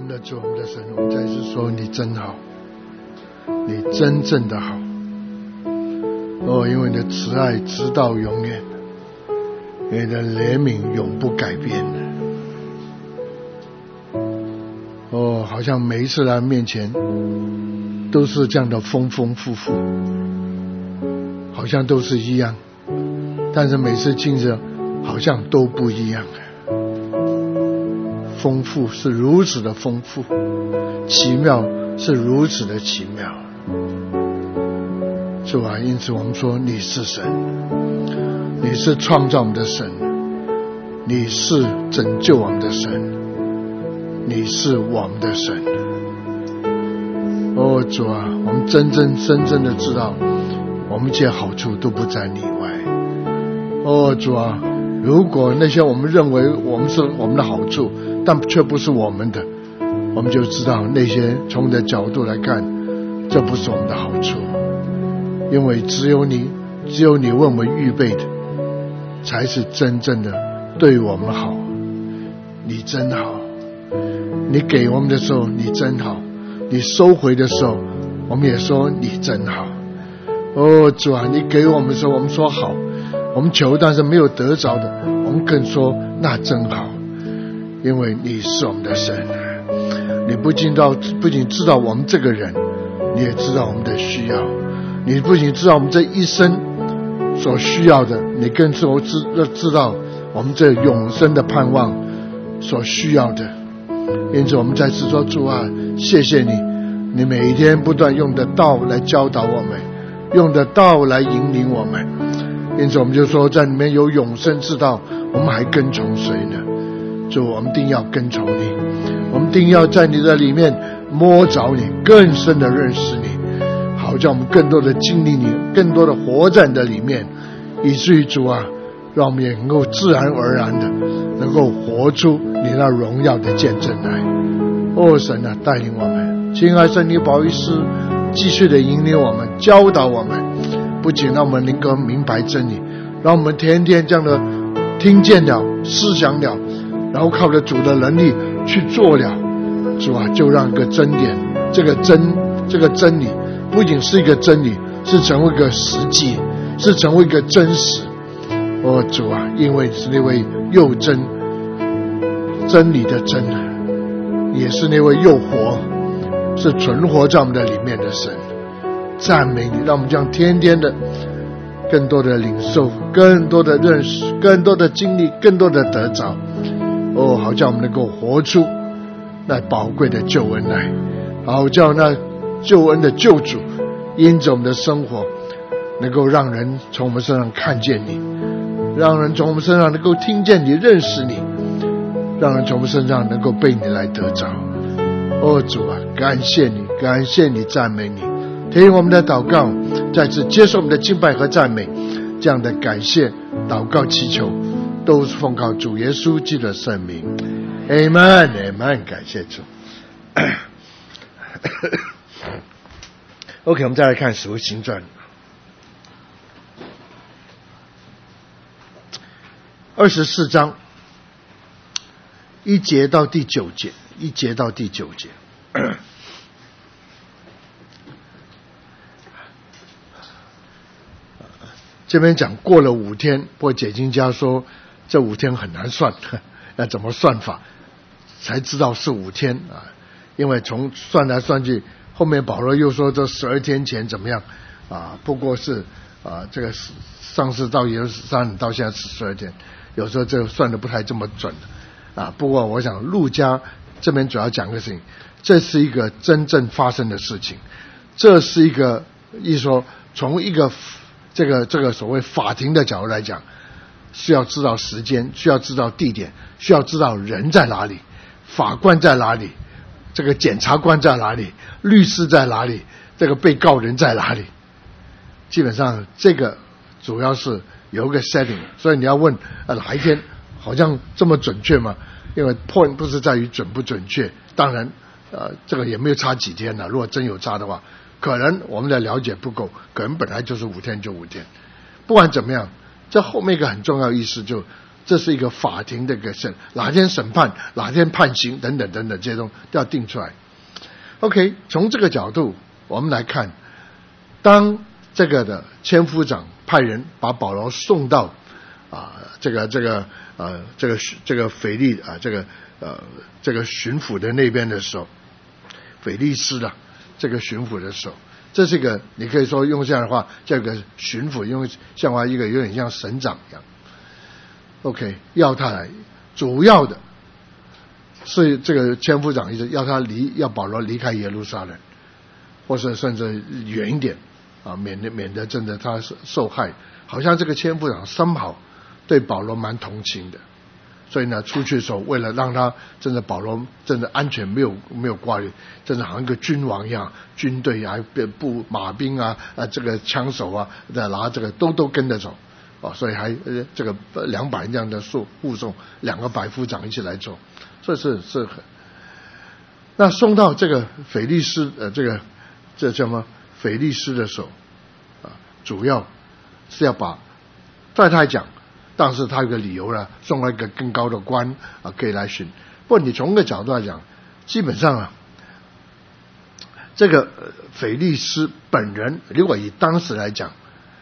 们的主，我们的神，我们再次说你真好，你真正的好。因为你的慈爱直到永远，你的怜悯永不改变。好像每一次来面前都是这样的丰丰富富，好像都是一样，但是每次进着好像都不一样。丰富是如此的丰富，奇妙是如此的奇妙。主啊，因此我们说你是神，你是创造我们的神，你是拯救我们的神，你是我们的神。主啊，我们真正的知道我们一切好处都不在你外。主啊，如果那些我们认为我们是我们的好处但却不是我们的，我们就知道那些从你的角度来看，这不是我们的好处。因为只有你为我们预备的才是真正的对我们好。你真好，你给我们的时候你真好，你收回的时候我们也说你真好。主啊，你给我们的时候我们说好，我们求但是没有得着的我们更说那真好。因为你是我们的神，你不仅知道我们这个人，你也知道我们的需要，你不仅知道我们这一生所需要的，你更知道我们这永生的盼望所需要的。因此我们再次说，主啊，谢谢你，你每一天不断用的道来教导我们，用的道来引领我们。因此我们就说，在里面有永生之道，我们还跟从谁呢？主，我们定要跟从你，我们定要在你的里面摸着你，更深的认识你，好叫我们更多的经历你，更多的活在你的里面，以至于主啊，让我们也能够自然而然的能够活出你那荣耀的见证来。神啊，带领我们，亲爱圣灵保惠师继续的引领我们，教导我们，不仅让我们能够明白真理，让我们天天这样的听见了，思想了，然后靠着主的能力去做了。主啊，就让个真点，这个真理不仅是一个真理，是成为一个实际，是成为一个真实。主啊，因为是那位又真理的真，也是那位又活，是存活在我们的里面的神。赞美你，让我们这样天天的更多的领受，更多的认识，更多的经历，更多的得着。好叫我们能够活出那宝贵的救恩来，好叫那救恩的救主因着我们的生活能够让人从我们身上看见你，让人从我们身上能够听见你，认识你，让人从我们身上能够被你来得着。主啊，感谢你，感谢你，赞美你，听我们的祷告，再次接受我们的敬拜和赞美，这样的感谢祷告祈求都是奉靠主耶稣基督的圣名。 Amen Amen， 感谢主。OK， 我们再来看使徒行传24章1节到第9节，1节到第9节。这边讲过了5天，不过解经家说这5天很难算，要怎么算法才知道是5天啊？因为从算来算去，后面保罗又说这12天前怎么样啊？不过是这个上次到耶路撒冷到现在是12天，有时候这个算的不太这么准啊。不过我想路加这边主要讲个事情，这是一个真正发生的事情，这是一个意思说从一个这个所谓法庭的角度来讲，需要知道时间，需要知道地点，需要知道人在哪里，法官在哪里，这个检察官在哪里，律师在哪里，这个被告人在哪里。基本上这个主要是有一个 setting， 所以你要问哪一天好像这么准确吗？因为 point 不是在于准不准确，当然这个也没有差几天了，如果真有差的话，可能我们的了解不够，可能本来就是5天就5天。不管怎么样，这后面一个很重要的意思，就这是一个法庭的一个哪天审判，哪天判刑等等等等，这些东西都要定出来。OK， 从这个角度我们来看，当这个的千夫长派人把保罗送到这个腓力这个巡抚的那边的时候，腓力斯的这个巡抚的时候，这是一个你可以说用这样的话，这个巡抚用像话一个有点像省长一样。OK， 要他来，主要的是这个千夫长要保罗离开耶路撒冷，或者甚至远一点免得真的他受害。好像这个千夫长somehow对保罗蛮同情的，所以呢出去的时候，为了让他真的保罗真的安全没有挂虑，真的好像一个君王一样，军队啊马兵这个枪手拿这个都跟着走所以还这个200人这样的护送2个百夫长一起来走，所以是很。那送到这个腓力斯这叫什么腓力斯的时候主要是要把对他来讲，但是他有个理由呢，送了一个更高的官可以来巡。不过你从一个角度来讲，基本上这个腓力斯本人，如果以当时来讲，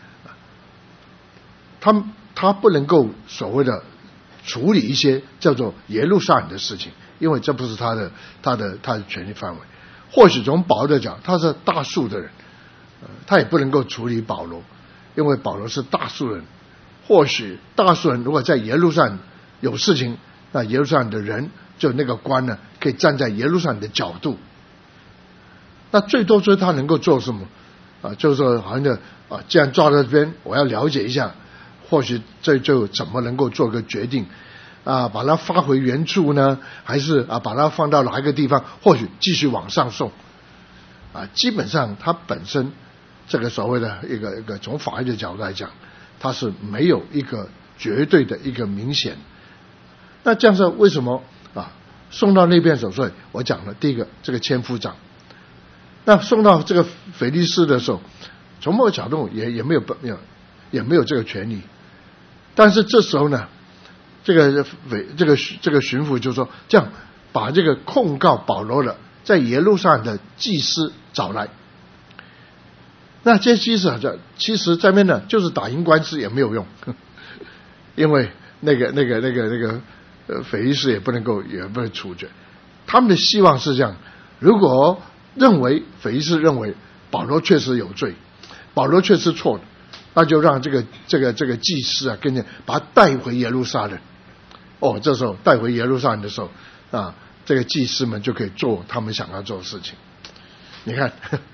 他不能够所谓的处理一些叫做耶路撒冷的事情，因为这不是他的权力范围。或许从保罗的讲，他是大数的人，他也不能够处理保罗，因为保罗是大数人。或许大数人如果在耶路撒冷有事情，那耶路撒冷的人就那个官呢，可以站在耶路撒冷的角度。那最多就是他能够做什么就是说好像既然抓到这边，我要了解一下，或许这就怎么能够做个决定把它发回原处呢，还是把它放到哪一个地方，或许继续往上送基本上他本身这个所谓的一个从法律的角度来讲，它是没有一个绝对的一个明显。那这样是为什么送到那边的时候，所以我讲了第一个这个千夫长，那送到这个腓力斯的时候，从某个角度也没有这个权利。但是这时候呢，这个巡抚就说，这样把这个控告保罗的在耶路撒冷的祭司找来。那这些祭司其实在面呢，就是打赢官司也没有用，因为那个腓力斯也不能处决。他们的希望是这样：如果腓力斯认为保罗确实有罪，保罗确实错的，那就让这个祭司跟着把他带回耶路撒冷。这时候带回耶路撒冷的时候这个祭司们就可以做他们想要做的事情。你看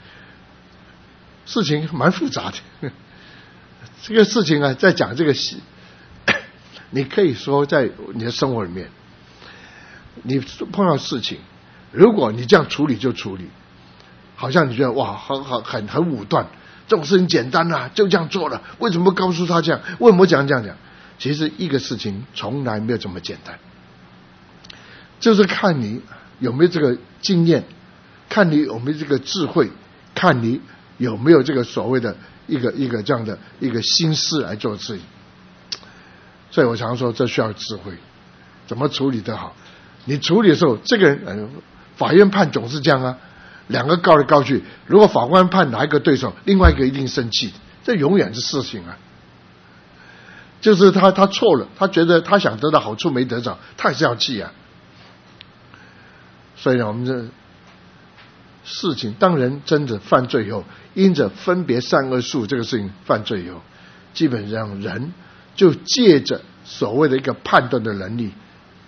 事情蛮复杂的，这个事情在讲这个你可以说在你的生活里面，你碰到事情，如果你这样处理就处理，好像你觉得哇很武断，这种事情简单就这样做了，为什么不告诉他这样？为什么这样讲？其实一个事情从来没有这么简单，就是看你有没有这个经验，看你有没有这个智慧，看你有没有这个所谓的一个这样的一个心思来做事情。所以我常说这需要智慧，怎么处理得好。你处理的时候，这个人法院判总是这样2个告来告去，如果法官判哪一个对手，另外一个一定生气，这永远是事情就是他错了，他觉得他想得到好处没得着，他也是要气所以呢，我们这事情，当人真的犯罪以后，因着分别善恶树这个事情犯罪以后，基本上人就借着所谓的一个判断的能力，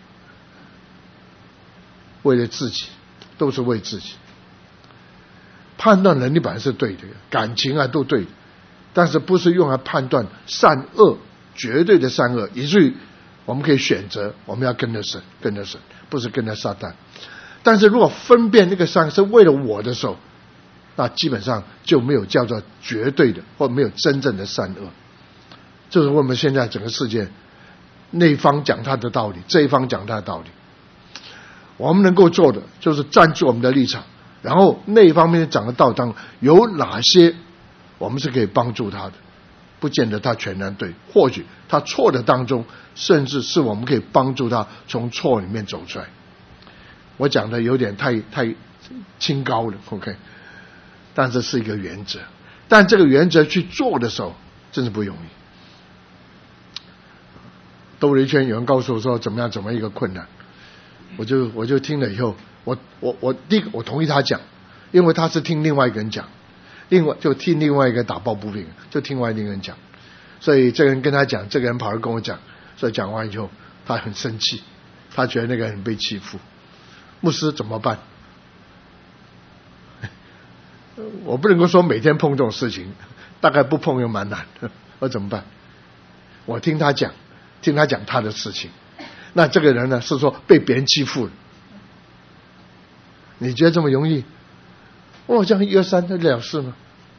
为了自己，都是为自己。判断能力本来是对的，感情都对的，但是不是用来判断善恶，绝对的善恶，以至于我们可以选择我们要跟着神，不是跟着撒旦。但是如果分辨那个善是为了我的时候，那基本上就没有叫做绝对的，或没有真正的善恶。这是我们现在整个世界，那一方讲他的道理，这一方讲他的道理。我们能够做的就是站住我们的立场，然后那一方面讲的道当有哪些我们是可以帮助他的， 不见得他全然对，或许他错的当中，甚至是我们可以帮助他从错里面走出来。我讲的有点太清高了 ，OK， 但这是一个原则，但这个原则去做的时候，真是不容易。兜了一圈，有人告诉我说怎么一个困难，我就听了以后，第一个我同意他讲，因为他是听另外一个人讲。另外就听另外一个打抱不平，就听另外一个人讲，所以这个人跟他讲，这个人跑来跟我讲，所以讲完以后他很生气，他觉得那个人被欺负，牧师怎么办？我不能够说每天碰这种事情，大概不碰又蛮难的，我怎么办？我听他讲他的事情，那这个人呢是说被别人欺负了，你觉得这么容易？这样1、2、3就了事吗？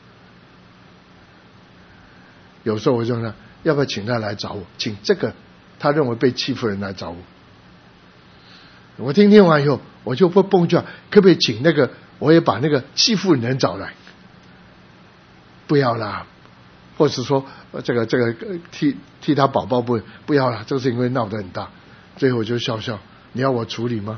有时候我就说，要不要请他来找我？请这个他认为被欺负人来找我。我听完以后，我就会蹦出来，可不可以请那个，我也把那个欺负人找来？不要啦，或是说这个替他宝宝不要啦，这个事情会闹得很大。最后我就笑，你要我处理吗？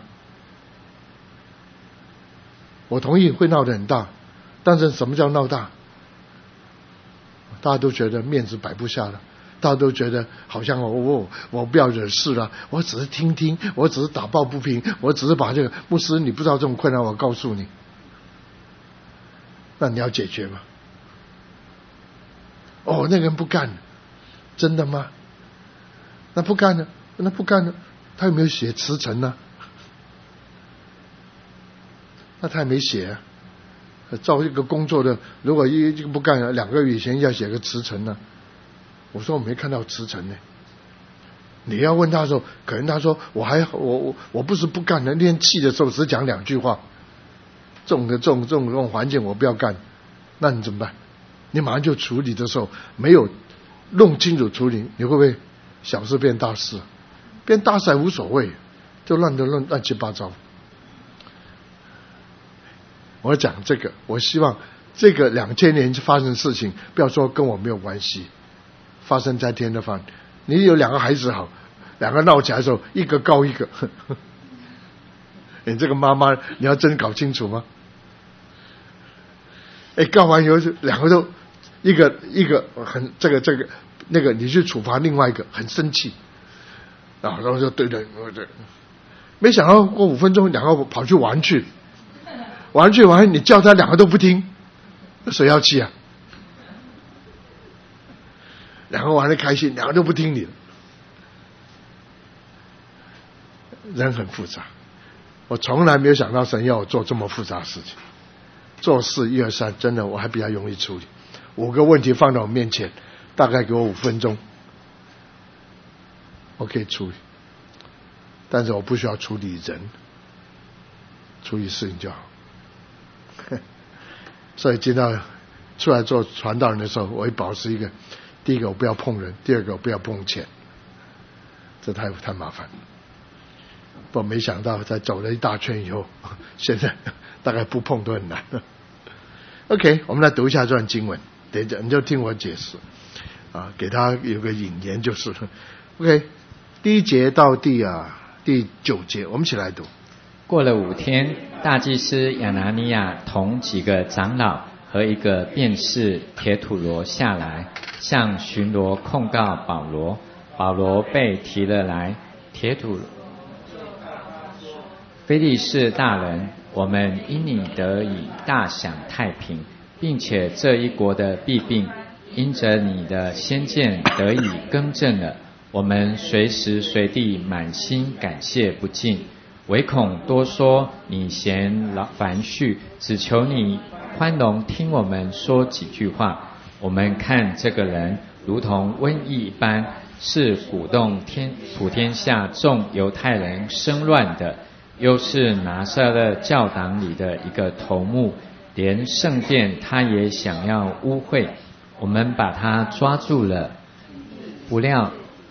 我同意会闹得很大，但是什么叫闹大？大家都觉得面子摆不下了，大家都觉得好像我不要惹事了，我只是听，我只是打抱不平，我只是把这个牧师你不知道这种困难，我告诉你，那你要解决吗？那个人不干，真的吗？那不干呢？他有没有写辞呈呢？那他也没写啊。照一个工作的，如果一个不干，2个月以前要写个辞呈呢。我说我没看到辞呈呢。你要问他的时候，可能他说我不是不干的，那天气的时候只讲2句话，这种环境我不要干，那你怎么办？你马上就处理的时候没有弄清楚处理，你会不会小事变大事？变大事还无所谓，就乱七八糟。我讲这个，我希望这个2000年发生的事情，不要说跟我没有关系，发生在天的方。你有2个孩子好，2个闹起来的时候，一个告一个，你这个妈妈你要真搞清楚吗？告完以后2个都一个很这个那个，你去处罚另外一个很生气，然后就对，没想到过5分钟2个跑去玩去。玩，你叫他2个都不听，谁要气啊？2个玩得开心，2个都不听你的。人很复杂，我从来没有想到神要我做这么复杂的事情。做事1、2、3，真的我还比较容易处理。5个问题放到我面前，大概给我5分钟，我可以处理。但是我不需要处理人，处理事情就好。所以今天出来做传道人的时候，我会保持一个：第一个我不要碰人，第二个我不要碰钱，这太麻烦了。不过没想到在走了一大圈以后，现在大概不碰都很难了。OK， 我们来读一下这段经文，等一下你就听我解释啊，给他有个引言就是了。OK， 第1节到第9节，我们一起来读。 过了5天，大祭司亚拿尼亚同几个长老和一个辩士铁土罗下来，向巡逻控告保罗。保罗被提了来，铁土非利士大人，我们因你得以大享太平，并且这一国的弊病因着你的先见得以更正了，我们随时随地满心感谢不尽。唯恐多说你嫌繁絮，只求你宽容听我们说几句话。我们看这个人如同瘟疫一般，是鼓动普天下众犹太人生乱的，又是拿撒勒教党里的一个头目，连圣殿他也想要污秽。我们把他抓住了，不料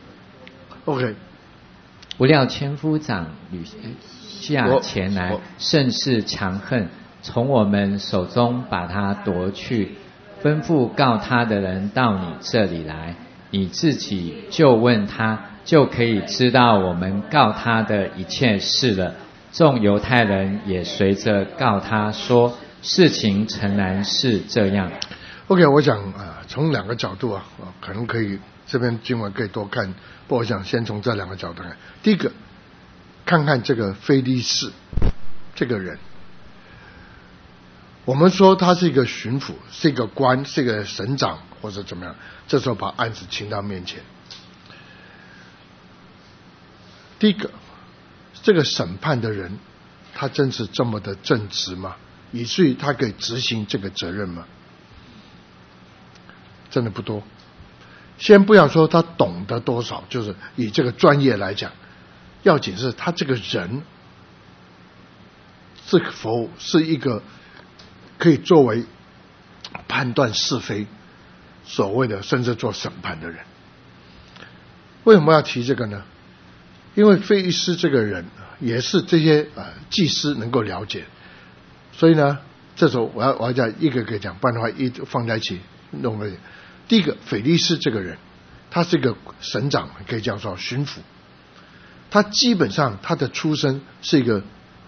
千夫长吕下前来，甚是强横，从我们手中把他夺去， 吩咐告他的人到你这里来，你自己就问他，就可以知道我们告他的一切事了。众犹太人也随着告他说，事情诚然是这样。 OK， 我想从两个角度可能可以这边经文可以多看，不过我想先从这两个角度看。第一个，看看这个非利士这个人，我们说他是一个巡抚，是一个官，是一个省长或者怎么样，这时候把案子请到面前。第一个，这个审判的人他真是这么的正直吗？以至于他可以执行这个责任吗？真的不多。先不要说他懂得多少，就是以这个专业来讲，要紧是他这个人是否是一个可以作为判断是非所谓的甚至做审判的人。为什么要提这个呢？因为非利士这个人也是这些祭司能够了解，所以呢这时候我要讲一个个讲，不然的话一放在一起弄了。第一个，非利士这个人他是一个省长，可以这样说，巡抚。他基本上他的出身是一个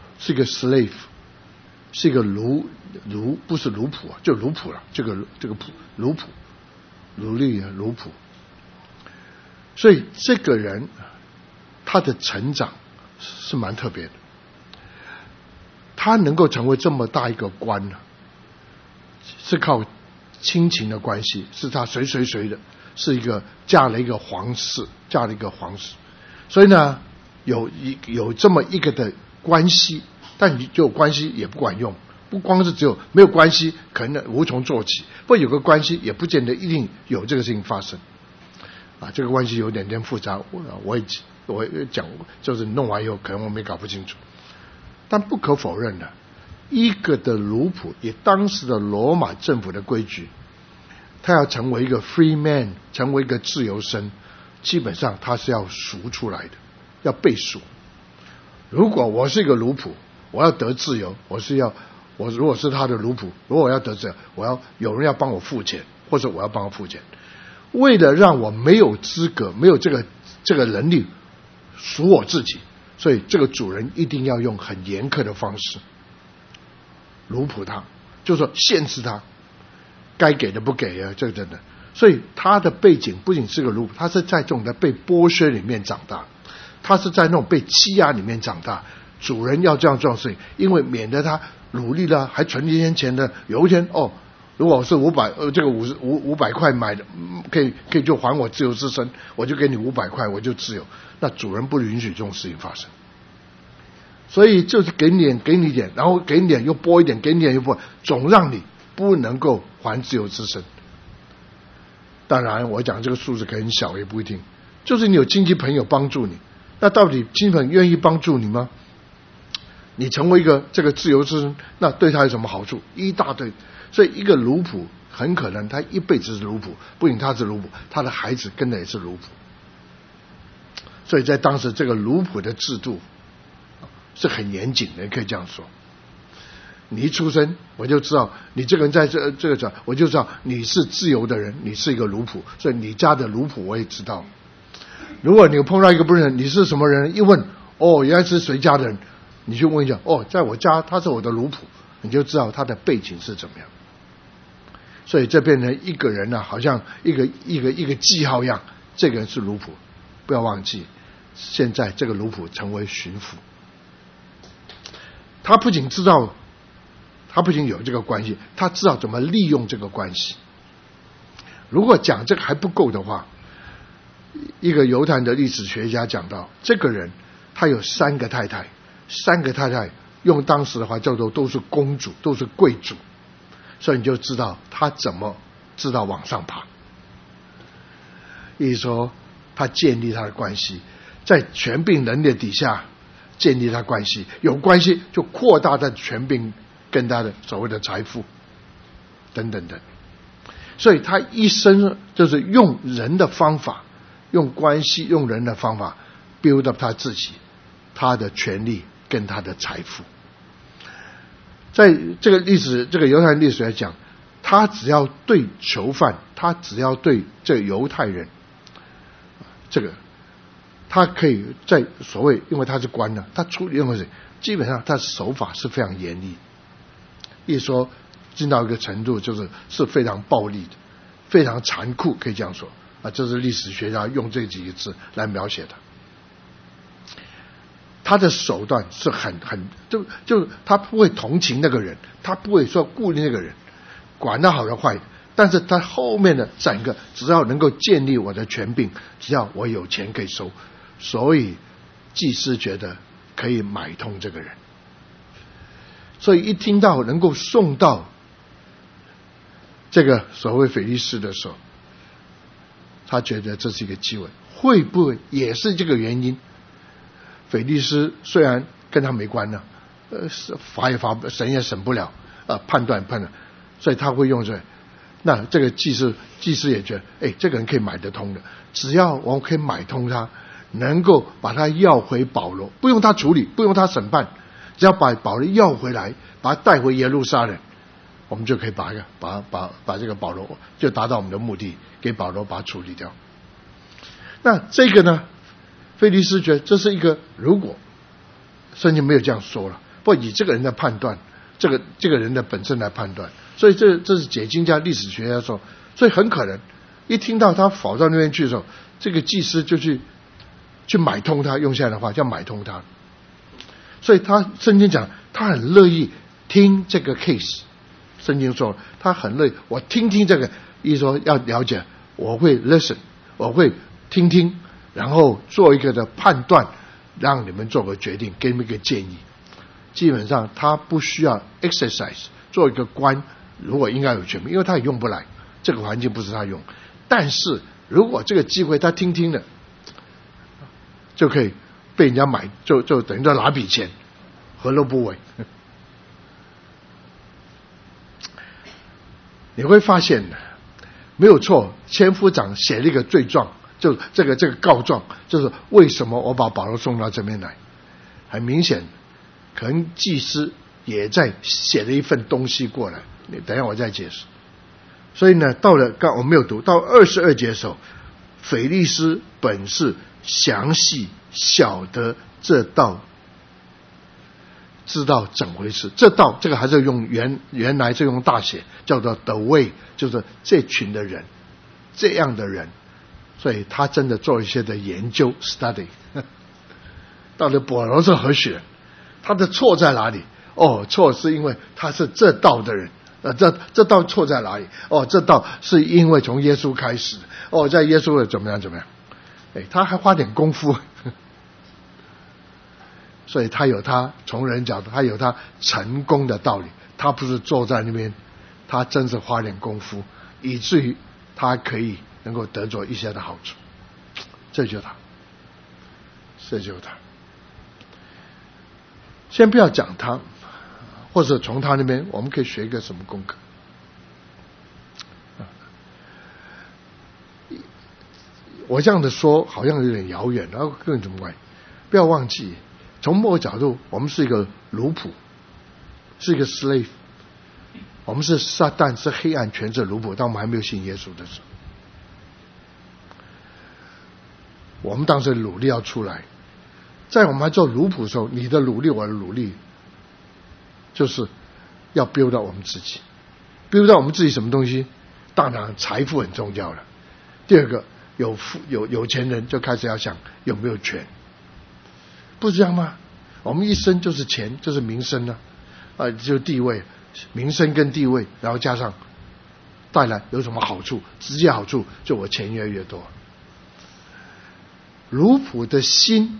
slave， 是一个奴，不是奴仆就奴仆了，这个奴仆，奴隶奴仆。所以这个人他的成长是蛮特别的，他能够成为这么大一个官呢，是靠亲情的关系，是他谁的，是一个嫁了一个皇室，所以呢有这么一个的关系，但你有关系也不管用，不光是只有没有关系可能无从做起，不过有个关系也不见得一定有这个事情发生这个关系有点复杂，我讲就是弄完以后可能我们也搞不清楚。但不可否认的，一个的奴仆以当时的罗马政府的规矩，他要成为一个 free man， 成为一个自由身，基本上他是要赎出来的，要被赎。如果我是一个奴仆，我要得自由，我如果是他的奴仆，如果我要得自由，我要有人要帮我付钱，或者我要帮他付钱。为了让我没有资格，没有这个能力赎我自己，所以这个主人一定要用很严苛的方式奴仆他，就是说限制他，该给的不给这个真的。所以他的背景不仅是个奴仆，他是在这种的被剥削里面长大，他是在那种被欺压里面长大。主人要这样做事情，因为免得他努力了还存一天钱的，有一天如果是这个500块买的，可以就还我自由之身，我就给你500块，我就自由。那主人不允许这种事情发生，所以就是给你点，然后给你点又拨一点，给你点又拨，总让你不能够还自由之身。当然我讲这个数字可能很小也不一定，就是你有亲戚朋友帮助你，那到底亲戚朋友愿意帮助你吗？你成为一个这个自由之身，那对他有什么好处？一大堆。所以一个奴仆很可能他一辈子是奴仆，不仅他是奴仆，他的孩子跟着也是奴仆。所以在当时这个奴仆的制度是很严谨的，可以这样说。你一出生我就知道你这个人在这个我就知道你是自由的人，你是一个奴仆，所以你家的奴仆我也知道。如果你碰到一个不认识你是什么人，一问原来是谁家的人，你就问一下在我家他是我的奴仆，你就知道他的背景是怎么样。所以这边呢一个人好像一个记号一样，这个人是奴仆。不要忘记现在这个奴仆成为巡抚，他不仅有这个关系，他知道怎么利用这个关系。如果讲这个还不够的话，一个犹太的历史学家讲到，这个人他有3个太太用当时的话叫做都是公主，都是贵族，所以你就知道他怎么知道往上爬。意思说他建立他的关系，在权柄能力底下建立他关系，有关系就扩大他的权柄跟他的所谓的财富等等等。所以他一生就是用人的方法，用关系，用人的方法 build up 他自己，他的权利跟他的财富。在这个犹太历史来讲， 他只要对囚犯，他只要对这犹太人，这个他可以在所谓，因为他是官呢，他处理任何事，基本上他的手法是非常严厉，一说进到一个程度，是非常暴力的，非常残酷，可以这样说啊。这是历史学家用这几个字来描写的。他的手段是就他不会同情那个人，他不会说顾虑那个人，管他好的坏的，但是他后面的整个只要能够建立我的权柄，只要我有钱可以收，所以祭司觉得可以买通这个人，所以一听到能够送到这个所谓腓力斯的时候，他觉得这是一个机会，会不会也是这个原因？腓力斯虽然跟他没关呢，罚也罚，审也审不了，判断，所以他会用这。那这个祭司也觉得，这个人可以买得通的，只要我们可以买通他，能够把他要回保罗，不用他处理，不用他审判，只要把保罗要回来，把他带回耶路撒冷，我们就可以把这个保罗就达到我们的目的，给保罗把他处理掉。那这个呢？腓力斯觉得这是一个，如果圣经没有这样说了，不以这个人的判断，这个人的本身来判断，所以这是解经家、历史学家说，所以很可能一听到他跑到那边去的时候，这个祭司就去买通他，用现在的话叫买通他，所以圣经讲他很乐意听这个 case， 圣经说他很乐意，我听这个，意思说要了解，我会 listen， 我会听。然后做一个的判断，让你们做个决定，给你们一个建议。基本上他不需要 exercise， 做一个官，如果应该有权柄，因为他也用不来，这个环境不是他用。但是如果这个机会他听了，就可以被人家买，就等于说拿笔钱，何乐不为？你会发现没有错，千夫长写了一个罪状。就这个告状，就是为什么我把保罗送到这边来？很明显，可能祭司也在写了一份东西过来。你等一下我再解释。所以呢，到了我没有读到22节的时候，腓力斯本是详细晓得这道，知道怎回事。这个还是用原来是用大写，叫做 the way， 就是这群的人，这样的人。所以他真的做一些的研究 study， 到底保罗是何许人？他的错在哪里？错是因为他是这道的人。这道错在哪里？这道是因为从耶稣开始。在耶稣的怎么样？他还花点功夫。所以他有他从人角度，他有他成功的道理。他不是坐在那边，他真是花点功夫，以至于他可以能够得着一些的好处，这就是他。先不要讲他，或者从他那边我们可以学一个什么功课？我这样的说好像有点遥远，然后跟你怎么关系？不要忘记，从某个角度，我们是一个奴仆，是一个 slave， 我们是撒旦，是黑暗权势奴仆。当我们还没有信耶稣的时候，我们当时努力要出来，在我们还做奴仆的时候，你的努力，我的努力，就是要 build 到我们自己。build 到我们自己什么东西？当然财富很重要了。第二个，有钱人就开始要想有没有权，不是这样吗？我们一生就是钱，就是名声啊，就地位，名声跟地位，然后加上带来有什么好处？直接好处就我钱越来越多。奴仆的心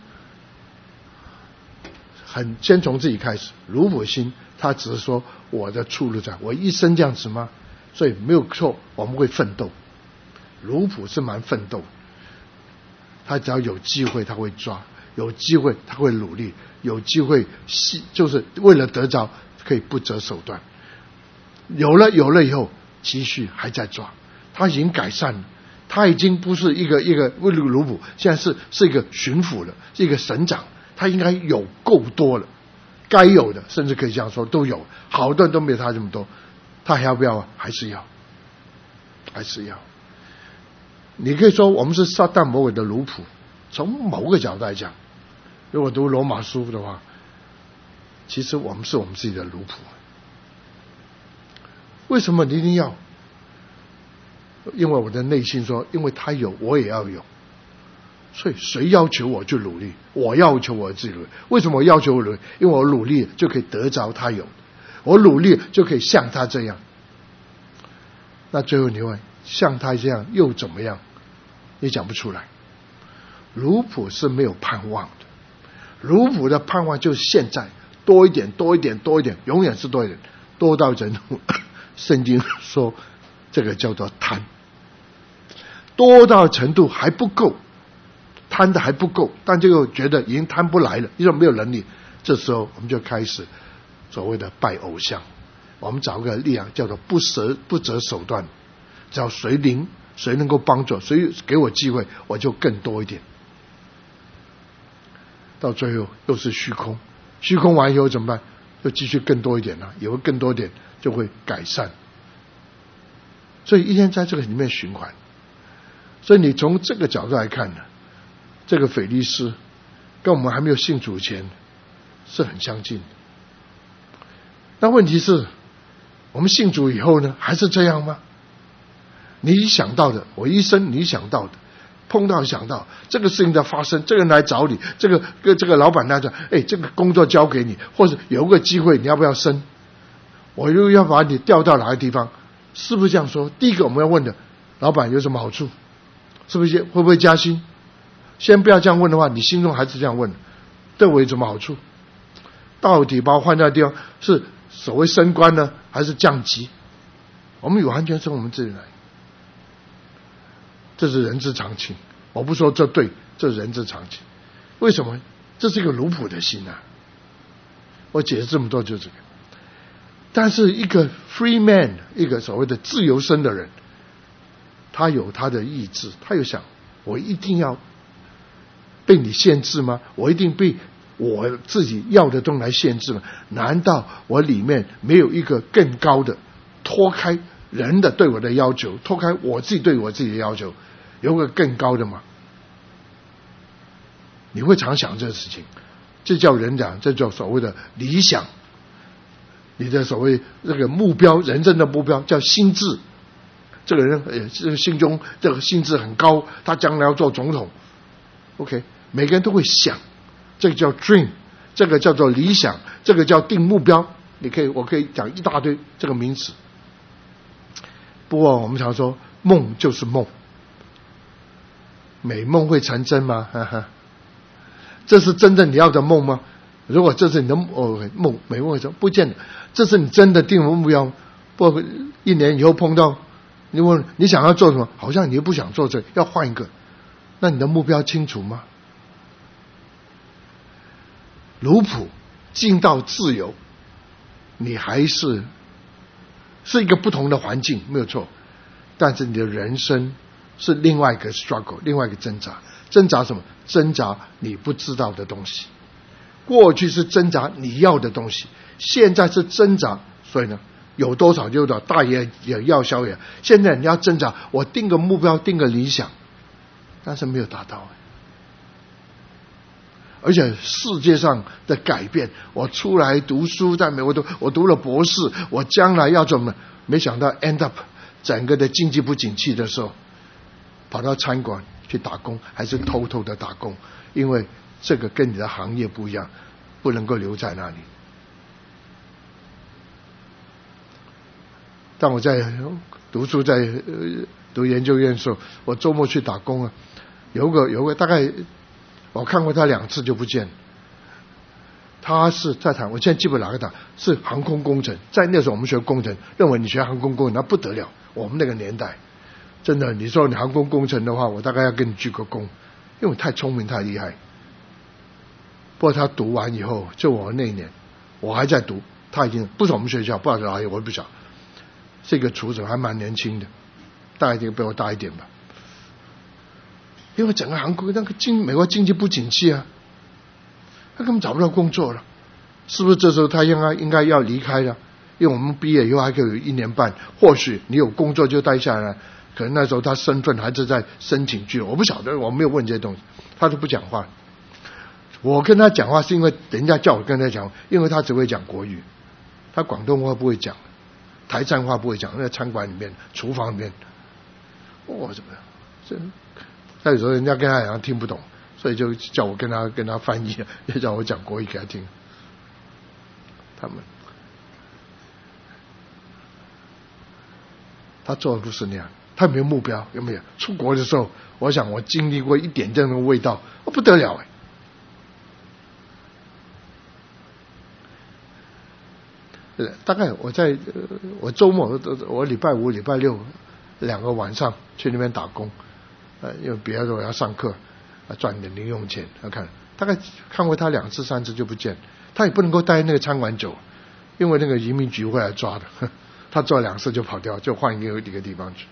先从自己开始，奴仆心他只是说我的出路在我一生这样子吗？所以没有错，我们会奋斗。奴仆是蛮奋斗，他只要有机会他会抓，有机会他会努力，有机会就是为了得着可以不择手段。有了以后继续还在抓，他已经改善了。他已经不是一个为了奴仆，现在是一个巡抚了，是一个省长，他应该有够多了，该有的甚至可以这样说都有，好多人都没有他这么多， 他要不要啊？还是要，还是要。你可以说我们是撒旦魔鬼的奴仆，从某个角度来讲，如果读罗马书的话，其实我们是我们自己的奴仆。为什么你一定要？因为我的内心说，因为他有，我也要有。所以谁要求我就努力，我要求我自己努力。为什么我要求我努力？因为我努力就可以得着他有，我努力就可以像他这样。那最后你问，像他这样又怎么样？你讲不出来。奴仆是没有盼望的，奴仆的盼望就是现在多一点，多一点，多一点，永远是多一点，多到程度。圣经说这个叫做贪，多到程度还不够，贪的还不够，但就觉得已经贪不来了，因为没有能力。这时候我们就开始所谓的拜偶像，我们找个力量叫做不择手段，只要谁能够帮助，谁给我机会，我就更多一点。到最后又是虚空，虚空完以后怎么办？就继续更多一点了，也会更多一点，就会改善。所以一天在这个里面循环。所以你从这个角度来看呢，这个腓力斯跟我们还没有信主前是很相近的。那问题是我们信主以后呢，还是这样吗？你想到的，我一生你想到的，碰到想到这个事情的发生，这个人来找你，这个老板来讲，这个工作交给你，或者有个机会你要不要升，我又要把你调到哪个地方，是不是这样说？第一个我们要问的，老板有什么好处？是不是会不会加薪？先不要这样问的话，你心中还是这样问，对我有什么好处？到底把我换到地方是所谓升官呢，还是降级？我们完全从我们自己来，这是人之常情。我不说这对，这是人之常情。为什么？这是一个奴仆的心啊！我解释这么多就是这个。但是一个 free man， 一个所谓的自由身的人，他有他的意志，他有想，我一定要被你限制吗？我一定被我自己要的东西来限制吗？难道我里面没有一个更高的，脱开人的对我的要求，脱开我自己对我自己的要求，有个更高的吗？你会常想这个事情，这叫人讲，这叫所谓的理想，你的所谓这个目标，人生的目标叫心智。这个人这个心中这个心智很高，他将来要做总统。OK， 每个人都会想，这个叫 dream， 这个叫做理想，这个叫定目标。我可以讲一大堆这个名词。不过我们常说梦就是梦，美梦会成真吗？哈哈，这是真正你要的梦吗？如果这是你的梦，美梦会成，不见得。这是你真的定的目标。不，一年以后碰到你问你想要做什么，好像你又不想做这，要换一个，那你的目标清楚吗？奴仆进到自由，你还是一个不同的环境，没有错，但是你的人生是另外一个 struggle， 另外一个挣扎。挣扎什么？挣扎你不知道的东西。过去是挣扎你要的东西，现在是挣扎，所以呢，有多少就有多少，大也要小也。现在你要挣扎，我定个目标，定个理想，但是没有达到。而且世界上的改变，我出来读书，在美国我读了博士，我将来要怎么？没想到 end up 整个的经济不景气的时候，跑到餐馆去打工，还是偷偷的打工，因为这个跟你的行业不一样，不能够留在那里。当我在读书，在读研究院的时候，我周末去打工啊，有个大概我看过他2次就不见了。他是在谈，我现在记不哪个党，是航空工程。在那时候我们学工程，认为你学航空工程那不得了，我们那个年代真的，你说你航空工程的话，我大概要跟你鞠个躬，因为我太聪明太厉害。不过他读完以后，就我那一年我还在读，他已经不是我们学校，不知道是哪里，我也不晓得，是一个厨子，还蛮年轻的，大概比我大一点吧。因为整个航空那个美国经济不景气啊，他根本找不到工作了，是不是这时候他应该要离开了？ 因为我们毕业以后还可以有1年半，或许你有工作就待下来，可能那时候他身份还是在申请居留，我不晓得，我没有问这些东西，他都不讲话。我跟他讲话是因为人家叫我跟他讲，因为他只会讲国语，他广东话不会讲，台山话不会讲，那个餐馆里面厨房里面，怎么样？他有时候人家跟他讲听不懂，所以就叫我跟他翻译，也叫我讲国语给他听。他做的不是那样，他没有目标，有没有？出国的时候，我想我经历过一点这样的味道，不得了大概我周末我礼拜5、礼拜62个晚上去那边打工，因为别的我要上课，赚点零用钱。大概看过他2次3次就不见，他也不能够待那个餐馆久，因为那个移民局会来抓的。他做2次就跑掉，就换一个地方去。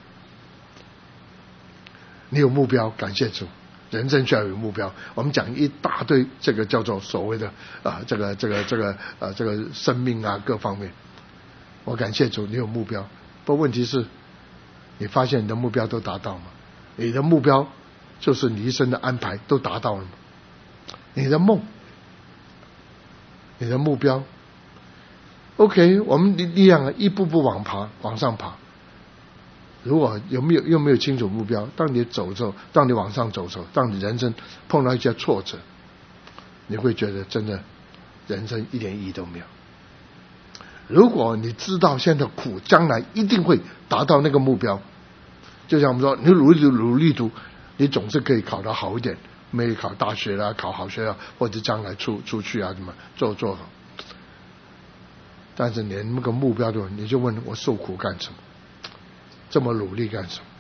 你有目标，感谢主。人生需要有目标。我们讲一大堆这个叫做所谓的这个生命啊各方面。我感谢主，你有目标。不过问题是，你发现你的目标都达到吗？你的目标就是你一生的安排都达到了吗？你的梦，你的目标 ，OK， 我们一样一步步往上爬。如果又没有清楚目标，当你走之后，当你往上走之后，当你人生碰到一些挫折，你会觉得真的人生一点意义都没有。如果你知道现在苦，将来一定会达到那个目标，就像我们说，你努力读，你总是可以考得好一点，没考大学啦，考好学校，或者将来出去啊，什么做好。但是连那个目标都，你就问我受苦干什么？这么努力干什么？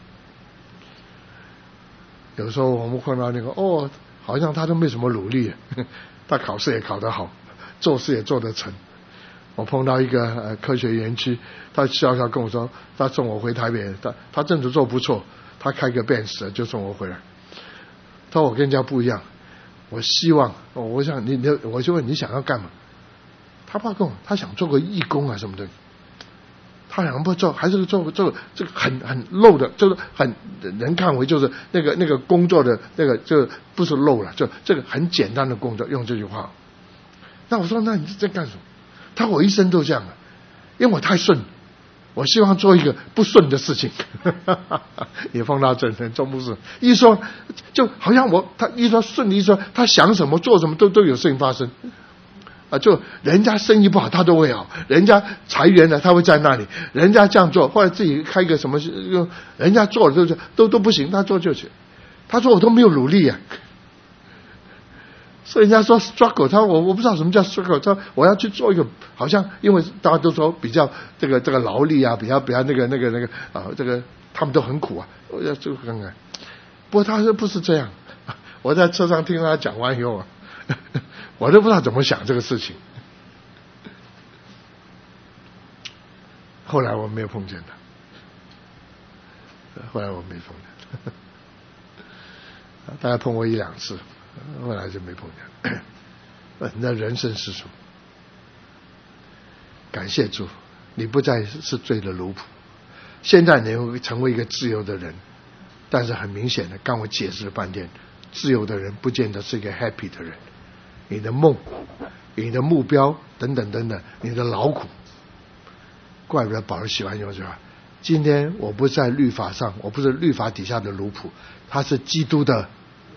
有时候我们碰到那个好像他都没什么努力，他考试也考得好，做事也做得成。我碰到一个科学园区，他笑笑跟我说，他送我回台北，他政治做不错，他开个Benz就送我回来。他说我跟人家不一样，我希望，我想我就问你想要干嘛？他爸跟我，他想做个义工啊什么的。他想不做，还是做这个很漏的，就是很人看为就是那个工作的那个就不是漏了，就这个很简单的工作，用这句话。那我说，那你在干什么？他说我一生都这样，因为我太顺，我希望做一个不顺的事情。也碰到真人做不是，一说就好像他一说顺，一说他想什么做什么都有事情发生。就人家生意不好他都会好，人家裁员了他会在那里，人家这样做，或者自己开个什么，人家做了都不行，他做就行。他说我都没有努力啊，所以人家说 struggle， 他说我不知道什么叫 struggle， 他说我要去做一个，好像因为大家都说比较这个劳力啊，比较那个这个他们都很苦啊，我要这个看看。不过他说不是这样，我在车上听他讲完以后啊。我都不知道怎么想这个事情。后来我没有碰见他，大概碰过1、2次，后来就没碰见。那人生是什么？感谢主，你不再是罪的奴仆，现在你会成为一个自由的人。但是很明显的，刚我解释了半天，自由的人不见得是一个 happy 的人。你的梦，你的目标等等，你的劳苦，怪不得保罗喜欢用这话。今天我不在律法上，我不是律法底下的奴仆，他是基督的。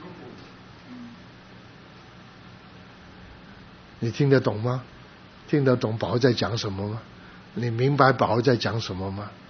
你听得懂吗？听得懂保罗在讲什么吗？你明白保罗在讲什么吗？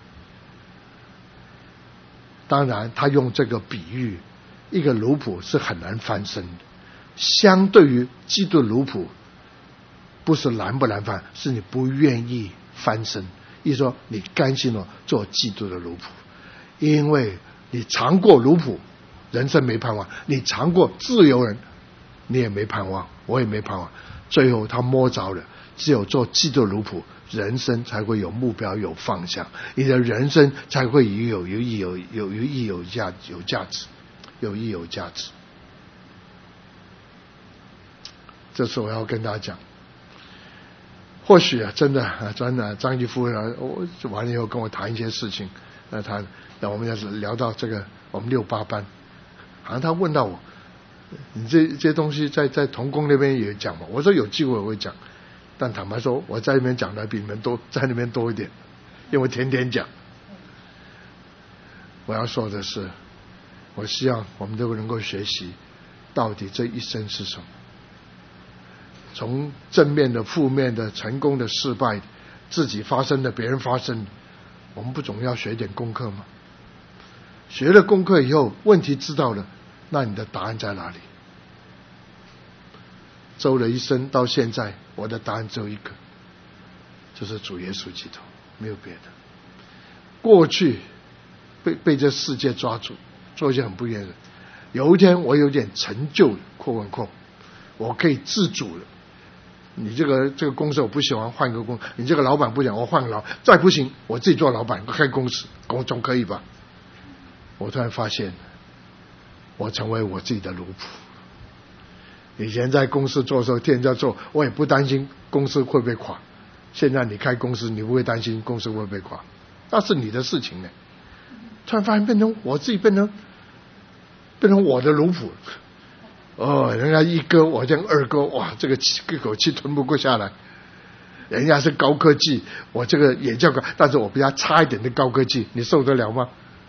当然，他用这个比喻，一个奴仆是很难翻身的。相对于基督奴仆，不是难不难翻，是你不愿意翻身。意思说你甘心了做基督的奴仆，因为你尝过奴仆，人生没盼望；你尝过自由人，你也没盼望，我也没盼望。最后他摸着了，只有做基督奴仆，人生才会有目标、有方向，你的人生才会有意义、有价值。这是我要跟大家讲。 或许真的张继夫我完了以后跟我谈一些事情，那我们要是聊到这个我们68班，好像他问到我，你这些东西在同工那边也讲嘛？我说有机会我会讲，但坦白说我在那边讲的比你们多，在那边多一点，因为天天讲。我要说的是，我希望我们都能够学习到底这一生是什么，从正面的、负面的、成功的、失败的，自己发生的、别人发生的，我们不总要学点功课吗？学了功课以后，问题知道了，那你的答案在哪里？走了一生到现在，我的答案只有一个，就是主耶稣基督，没有别的。过去被这世界抓住，做一些很不愿意的。有一天我有点成就了，我可以自主了。你这个公司我不喜欢，换个公司；你这个老板不讲，我换个老板。再不行，我自己做老板，开公司，总可以吧？我突然发现，我成为我自己的奴仆。以前在公司做的时候，天天在做，我也不担心公司会不会垮。现在你开公司，你不会担心公司会不会垮，那是你的事情呢。突然发现我自己变成我的奴仆。人家一哥，我这样二哥，哇，这个一口气吞不过下来。人家是高科技，我这个也叫高，但是我比他差一点的高科技，你受得了吗？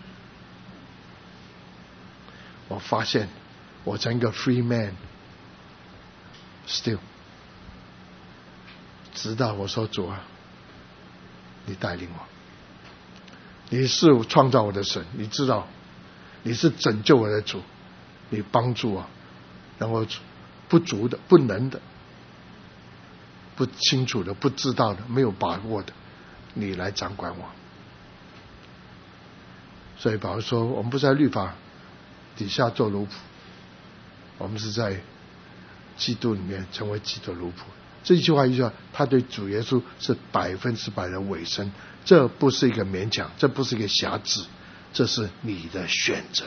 我发现我成一个 free man still， 直到我说主啊，你带领我，你是创造我的神，你知道你是拯救我的主，你帮助我，然后不足的、不能的、不清楚的、不知道的、没有把握的，你来掌管我。所以保罗说，我们不在律法底下做奴仆，我们是在基督里面成为基督的奴仆。这一句话他对主耶稣是100%的委身，这不是一个勉强，这不是一个辖制，这是你的选择。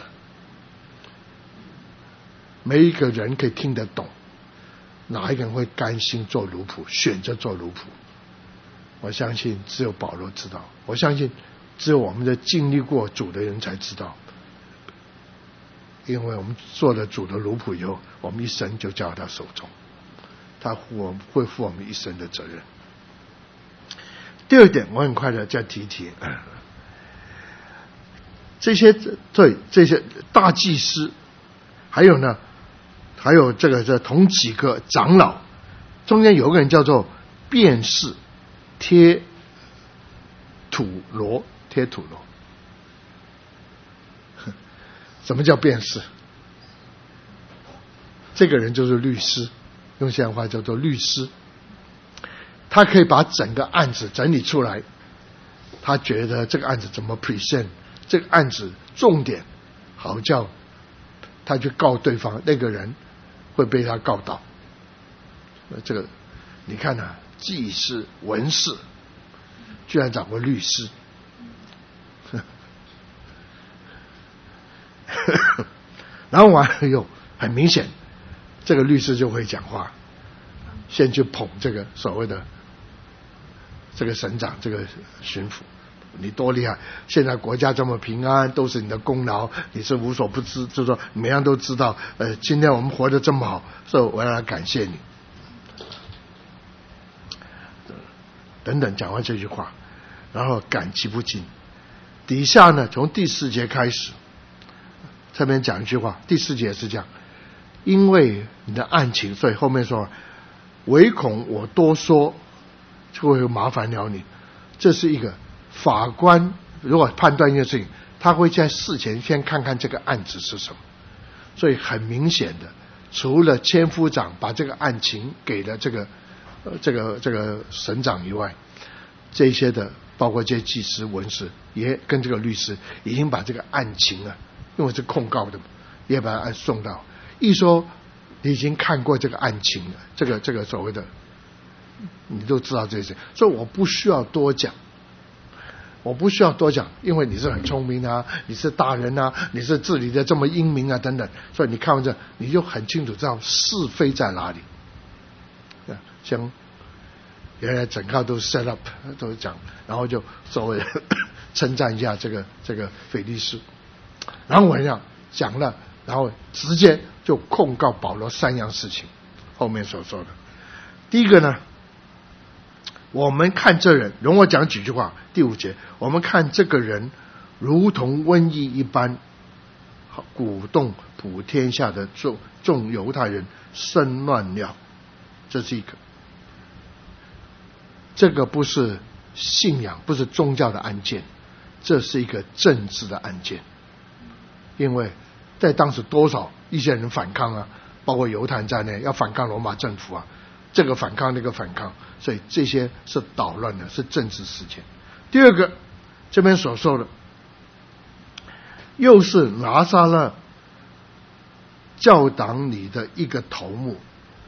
没一个人可以听得懂，哪一个人会甘心做奴仆，选择做奴仆？我相信只有保罗知道，我相信只有我们的经历过主的人才知道，因为我们做了主的奴仆以后，我们一生就交到他手中，他会负我们一生的责任。第二点，我很快的再提这些大祭司，还有这同几个长老，中间有一个人叫做辩士贴土罗。什么叫辩士？这个人就是律师，用现代话叫做律师。他可以把整个案子整理出来，他觉得这个案子怎么 present， 这个案子重点好叫他去告对方，那个人会被他告倒。这个你看啊，祭司、文士居然找过律师。然后完了以后，很明显这个律师就会讲话，先去捧这个所谓的这个省长、这个巡抚，你多厉害，现在国家这么平安都是你的功劳，你是无所不知，就是说每样都知道，今天我们活得这么好，所以我要来感谢你等等，讲完这句话，然后感激不尽。底下呢，从第4节开始这边讲一句话，第4节是这样，因为你的案情，所以后面说唯恐我多说就会麻烦了你。这是一个法官如果判断一件事情，他会在事前先看看这个案子是什么，所以很明显的，除了千夫长把这个案情给了这个省长以外，这些的包括这些祭司、文士也跟这个律师已经把这个案情啊，因为是控告的，也把案送到。一说你已经看过这个案情了，这个所谓的你都知道这些，所以我不需要多讲，因为你是很聪明啊，你是大人啊，你是治理的这么英明啊等等，所以你看完这你就很清楚知道是非在哪里。像原来整套都 set up 都讲，然后就稍微称赞一下这个腓力斯，然后我讲了，然后直接就控告保罗3样事情，后面所说的。第一个呢，我们看这人，容我讲几句话。第5节，我们看这个人如同瘟疫一般，鼓动普天下的众犹太人生乱了。这是一个，这个不是信仰，不是宗教的案件，这是一个政治的案件。因为在当时多少一些人反抗啊，包括犹太人在内，要反抗罗马政府啊，这个反抗那个反抗，所以这些是捣乱的，是政治事件。第二个，这边所说的又是拿撒勒教党里的一个头目。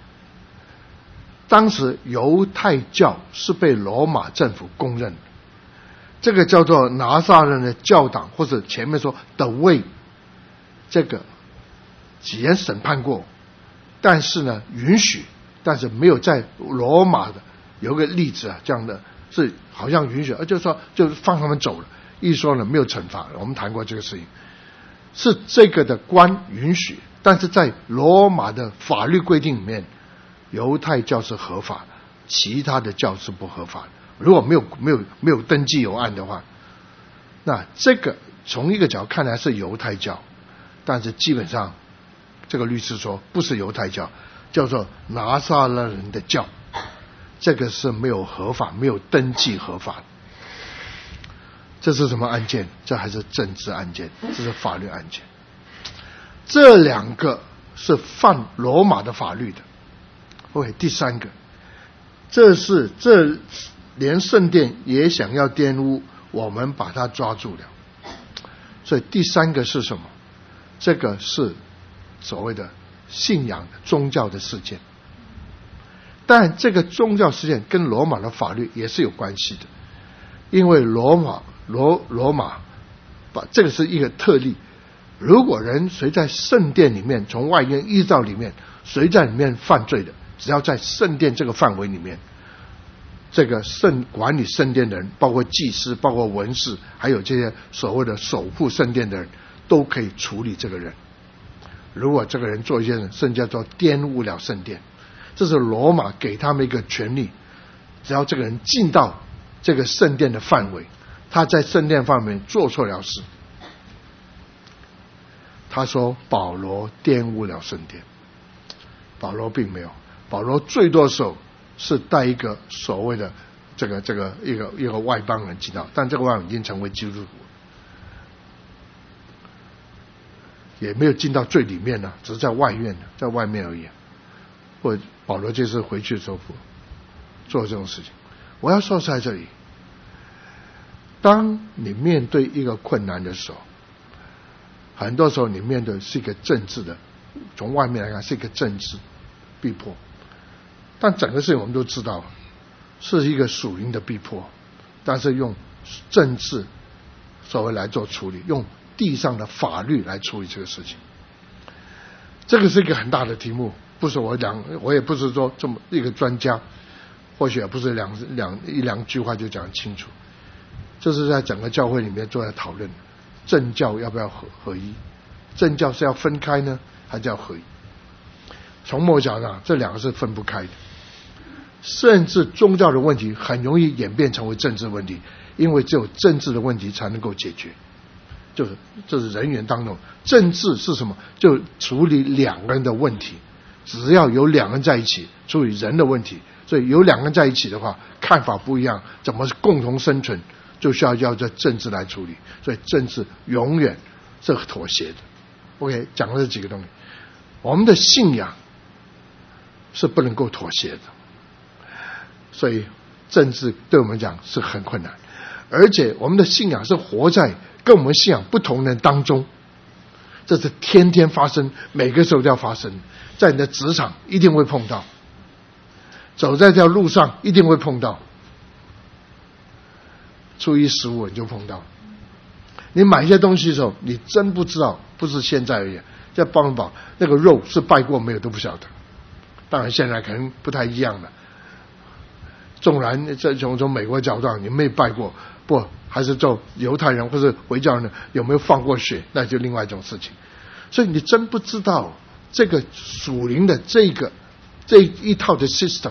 当时犹太教是被罗马政府公认的，这个叫做拿撒勒的教党，或者前面说的位，这个几人审判过，但是呢允许，但是没有在罗马的有个例子啊，这样的是好像允许，就是说就放他们走了，一说呢没有惩罚，我们谈过这个事情，是这个的官允许，但是在罗马的法律规定里面，犹太教是合法的，其他的教是不合法的。如果没有登记有案的话，那这个从一个角看来是犹太教，但是基本上这个律师说不是犹太教，叫做拿撒勒人的教，这个是没有合法，没有登记合法的。这是什么案件？这还是政治案件，这是法律案件。这2个是犯罗马的法律的。OK， 第3个，这连圣殿也想要玷污，我们把他抓住了。所以第3个是什么？这个是所谓的信仰的宗教的事件，但这个宗教事件跟罗马的法律也是有关系的，因为罗马把这个是一个特例。如果人谁在圣殿里面，从外院依照里面，谁在里面犯罪的，只要在圣殿这个范围里面，这个管理圣殿的人，包括祭司，包括文士，还有这些所谓的守护圣殿的人，都可以处理这个人。如果这个人做一些人，甚至叫做玷污了圣殿，这是罗马给他们一个权利，只要这个人进到这个圣殿的范围，他在圣殿范围做错了事。他说保罗玷污了圣殿，保罗并没有，保罗最多时候是带一个所谓的这个一个外邦人进到，但这个外邦人已经成为基督徒，也没有进到最里面了，只是在外院，在外面而已。或保罗这次回去的时候做这种事情。我要说在这里，当你面对一个困难的时候，很多时候你面对是一个政治的，从外面来看是一个政治逼迫，但整个事情我们都知道是一个属灵的逼迫，但是用政治所谓来做处理，用地上的法律来处理这个事情。这个是一个很大的题目，不是我讲，我也不是说这么一个专家，或许也不是一两句话就讲清楚。这是在整个教会里面做在讨论，政教要不要合一？政教是要分开呢，还是要合一？从某角上，这两个是分不开的。甚至宗教的问题很容易演变成为政治问题，因为只有政治的问题才能够解决。这是人缘当中，政治是什么？就处理两个人的问题，只要有两个人在一起处理人的问题，所以有两个人在一起的话，看法不一样，怎么共同生存，就需要这政治来处理。所以政治永远是妥协的。OK， 讲了这几个东西，我们的信仰是不能够妥协的，所以政治对我们讲是很困难，而且我们的信仰是活在跟我们信仰不同人当中，这是天天发生，每个时候都要发生。在你的职场一定会碰到，走在这条路上一定会碰到，初一十五你就碰到。你买一些东西的时候，你真不知道，不是现在而已，在帮宝那个肉是拜过没有都不晓得，当然现在可能不太一样了。 纵然从美国角度你没拜过，不还是做犹太人或者回教人有没有放过血，那就另外一种事情。所以你真不知道这个属灵的这一套的 system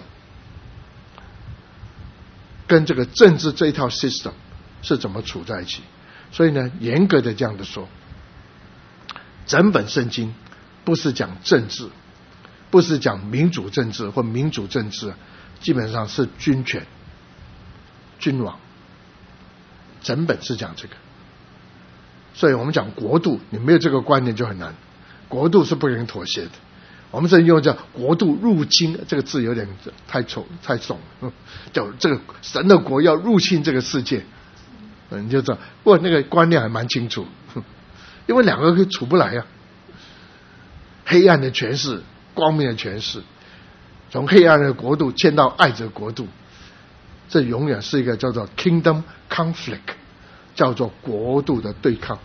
跟这个政治这一套 system 是怎么处在一起。所以呢，严格的这样的说，整本圣经不是讲政治，不是讲民主政治或民主政治，基本上是军权、君王，整本是讲这个。所以我们讲国度，你没有这个观念就很难，国度是不能妥协的。我们这用叫国度入侵这个字有点太重叫这个神的国要入侵这个世界，你就知道，不过那个观念还蛮清楚，因为两个处不来呀。黑暗的权势，光明的权势，从黑暗的国度迁到爱的国度，这永远是一个叫做 kingdom conflict， 叫做国度的对抗。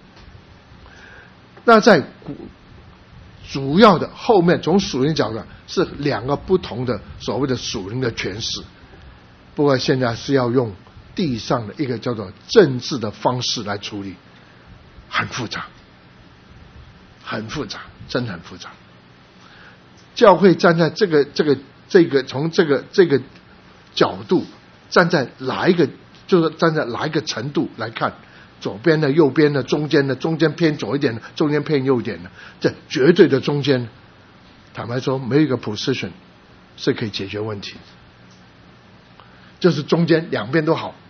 那在主要的后面，从属灵角度是两个不同的所谓的属灵的权势，不过现在是要用地上的一个叫做政治的方式来处理，很复杂，很复杂，真的很复杂。教会站在这个从这个角度，站在哪一个，就是站在哪一个程度来看，左边的、右边的、中间的，中间偏左一点的，中间偏右一点的，这绝对的中间，坦白说没有一个 position 是可以解决问题，就是中间两边都好，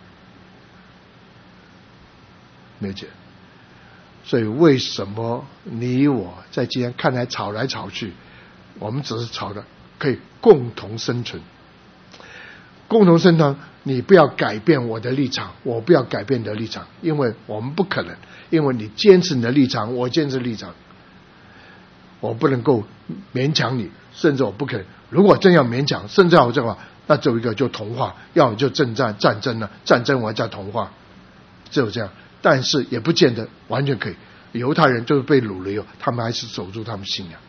没解。所以为什么你我在今天看来吵来吵去，我们只是吵的可以共同生存，共同生存，你不要改变我的立场，我不要改变你的立场，因为我们不可能，因为你坚持你的立场，我坚持立场，我不能够勉强你，甚至我不可能，如果真要勉强，甚至要这话，那只有一个就同化，要么就战争了，战争完再同化，只有这样。但是也不见得完全可以，犹太人就是被掳了以后，他们还是守住他们信仰。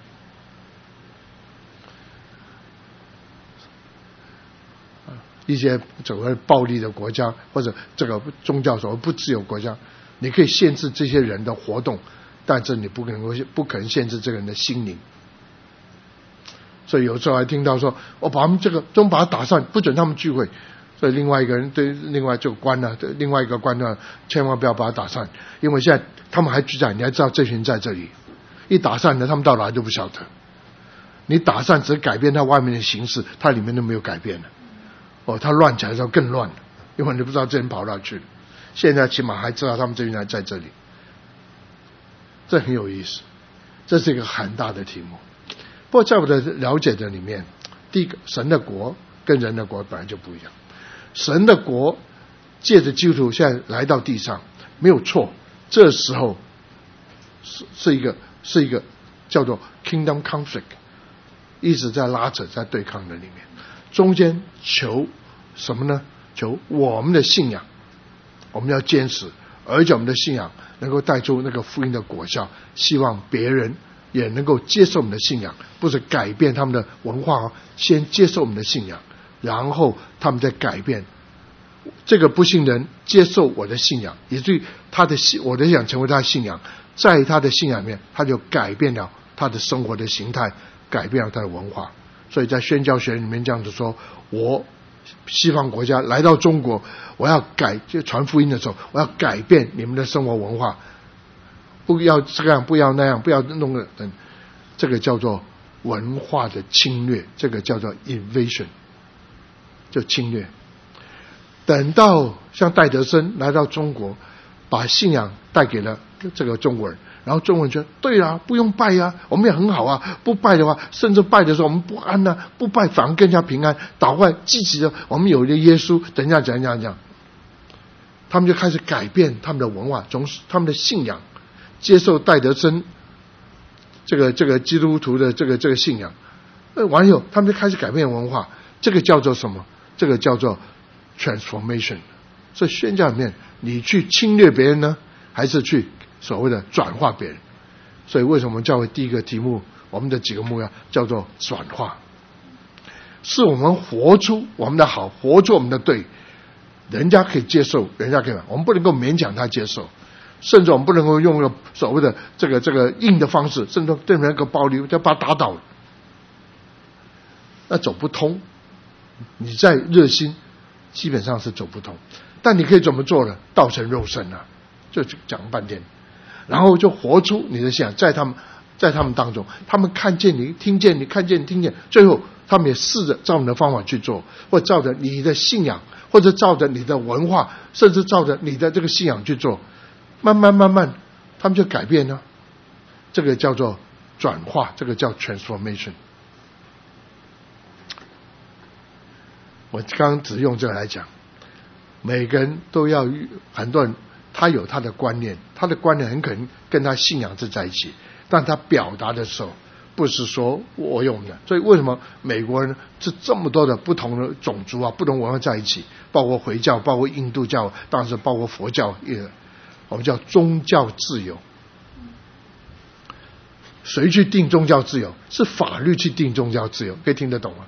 一些所谓暴力的国家，或者这个宗教所谓不自由国家，你可以限制这些人的活动，但是你不可能限制这个人的心灵。所以有时候还听到说，我把他们都把他打散，不准他们聚会。所以另外一个人对另外就关了，另外一个关了，千万不要把他打散，因为现在他们还聚在，你还知道这群在这里，一打散了，他们到哪都不晓得。你打散只改变他外面的形式，他里面都没有改变了。他乱起来的时候更乱了，因为你不知道这人跑哪去了。现在起码还知道他们这群人在这里，这很有意思，这是一个很大的题目。不过在我的了解的里面，第一个，神的国跟人的国本来就不一样。神的国借着基督徒现在来到地上没有错，这时候是一个叫做 kingdom conflict， 一直在拉扯在对抗的里面，中间求什么呢？求我们的信仰，我们要坚持，而且我们的信仰能够带出那个福音的果效，希望别人也能够接受我们的信仰，不是改变他们的文化，先接受我们的信仰，然后他们再改变。这个不信人接受我的信仰，以至于我的信仰成为他的信仰，在他的信仰里面，他就改变了他的生活的形态，改变了他的文化。所以在宣教学里面这样子说，我西方国家来到中国，我要就传福音的时候，我要改变你们的生活文化，不要这样，不要那样，不要弄个等，这个叫做文化的侵略，这个叫做 invasion， 就侵略。等到像戴德生来到中国，把信仰带给了这个中国人，然后中国人觉得对啊，不用拜啊，我们也很好啊，不拜的话，甚至拜的时候我们不安啊，不拜反而更加平安，祷告积极的，我们有了耶稣，等一下讲，他们就开始改变他们的文化，从他们的信仰接受戴德生这个基督徒的这个信仰，完以后他们就开始改变文化，这个叫做什么？这个叫做transformation。 所以宣教里面，你去侵略别人呢，还是去所谓的转化别人？所以为什么教会第一个题目，我们的几个目标叫做转化。 是我们活出我们的好，活出我们的对，人家可以接受，人家可以，我们不能够勉强他接受，甚至我们不能够用个所谓的这个硬的方式，甚至对人个暴力，就把他打倒了，那走不通。你再热心，基本上是走不通。但你可以怎么做呢？道成肉身啊，就讲半天，然后就活出你的信仰，在他们当中，他们看见你，听见你，看见你，听见，最后他们也试着照你的方法去做，或照着你的信仰，或者照着你的文化，甚至照着你的这个信仰去做，慢慢他们就改变了。这个叫做转化，这个叫 transformation。我刚刚只用这个来讲，每个人都要，很多人他有他的观念，他的观念很可能跟他信仰是在一起，但他表达的时候不是说我用的。所以为什么美国人是这么多的不同的种族啊，不同文化在一起，包括回教，包括印度教，当然是包括佛教，我们叫宗教自由。谁去定宗教自由？是法律去定宗教自由，可以听得懂吗？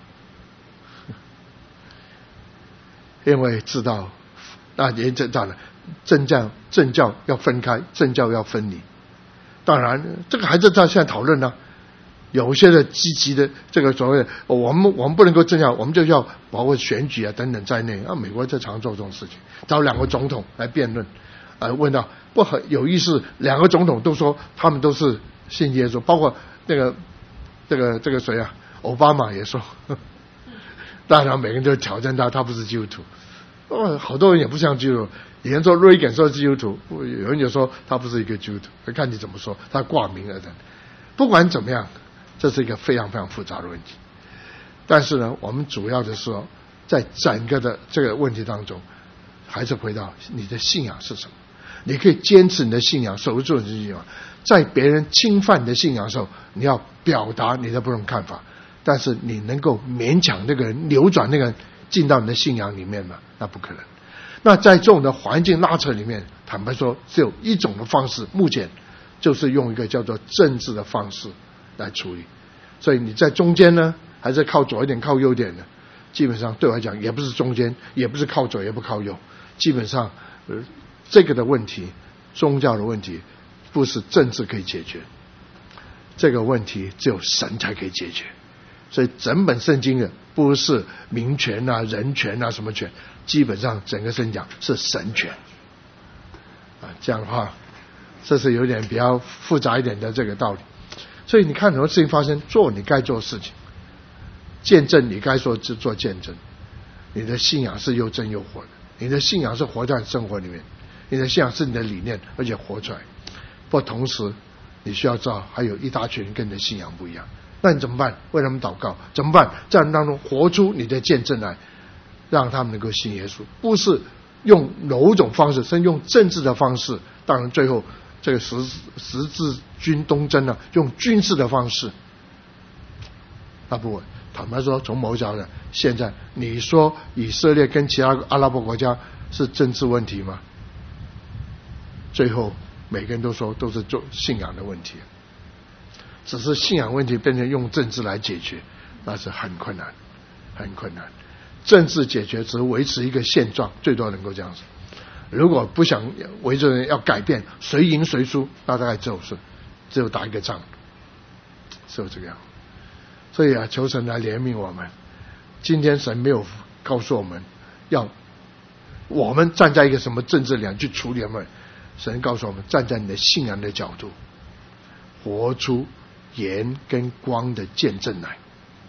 因为知道，那也知道了，政教要分开，政教要分离。当然，这个还是在现在讨论呢。有些的积极的这个所谓的，我们不能够政教，我们就要包括选举啊等等在内啊。美国在常做这种事情，找两个总统来辩论，问到不很有意思，两个总统都说他们都是信耶稣，包括这个谁啊，奥巴马也说。当然每个人都挑战他不是基督徒。好多人也不像基督徒，有人说瑞根说基督徒，有人就说他不是一个基督徒，看你怎么说，他挂名了的。不管怎么样，这是一个非常非常复杂的问题。但是呢，我们主要的是说，在整个的这个问题当中，还是回到你的信仰是什么。你可以坚持你的信仰，守住你的信仰，在别人侵犯你的信仰的时候，你要表达你的不同看法，但是你能够勉强那个人扭转那个人进到你的信仰里面吗？那不可能。那在这种的环境拉扯里面，坦白说只有一种的方式，目前就是用一个叫做政治的方式来处理。所以你在中间呢，还是靠左一点靠右一点的，基本上对我来讲也不是中间，也不是靠左也不靠右，基本上这个的问题，宗教的问题不是政治可以解决，这个问题只有神才可以解决。所以整本圣经的不是民权啊、人权啊什么权，基本上整个圣经讲是神权这样的话，这是有点比较复杂一点的这个道理。所以你看很多事情发生，做你该做的事情，见证你该做做见证，你的信仰是又真又活的，你的信仰是活在生活里面，你的信仰是你的理念，而且活出来。不过同时你需要知道还有一大群人跟你的信仰不一样，那你怎么办？为他们祷告，怎么办？在当中活出你的见证来，让他们能够信耶稣，不是用某种方式，甚至用政治的方式。当然最后这个十字军东征用军事的方式，那不，坦白说，从某角度，现在你说以色列跟其他阿拉伯国家是政治问题吗？最后每个人都说都是做信仰的问题，只是信仰问题变成用政治来解决，那是很困难，很困难。政治解决只是维持一个现状，最多能够这样子。如果不想围着人要改变，谁赢谁输，那大概只有打一个仗，只有这个样。所以求神来怜悯我们。今天神没有告诉我们我们站在一个什么政治立场去处理我们，神告诉我们站在你的信仰的角度，活出盐跟光的见证来。